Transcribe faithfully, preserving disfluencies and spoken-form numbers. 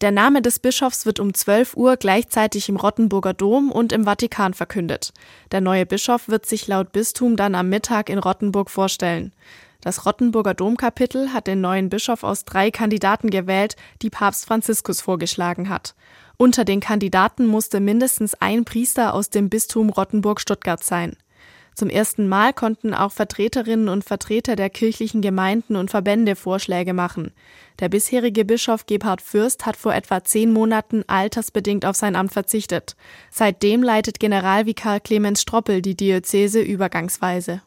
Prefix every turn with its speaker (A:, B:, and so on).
A: Der Name des Bischofs wird um zwölf Uhr gleichzeitig im Rottenburger Dom und im Vatikan verkündet. Der neue Bischof wird sich laut Bistum dann am Mittag in Rottenburg vorstellen. Das Rottenburger Domkapitel hat den neuen Bischof aus drei Kandidaten gewählt, die Papst Franziskus vorgeschlagen hat. Unter den Kandidaten musste mindestens ein Priester aus dem Bistum Rottenburg-Stuttgart sein. Zum ersten Mal konnten auch Vertreterinnen und Vertreter der kirchlichen Gemeinden und Verbände Vorschläge machen. Der bisherige Bischof Gebhard Fürst hat vor etwa zehn Monaten altersbedingt auf sein Amt verzichtet. Seitdem leitet Generalvikar Clemens Stroppel die Diözese übergangsweise.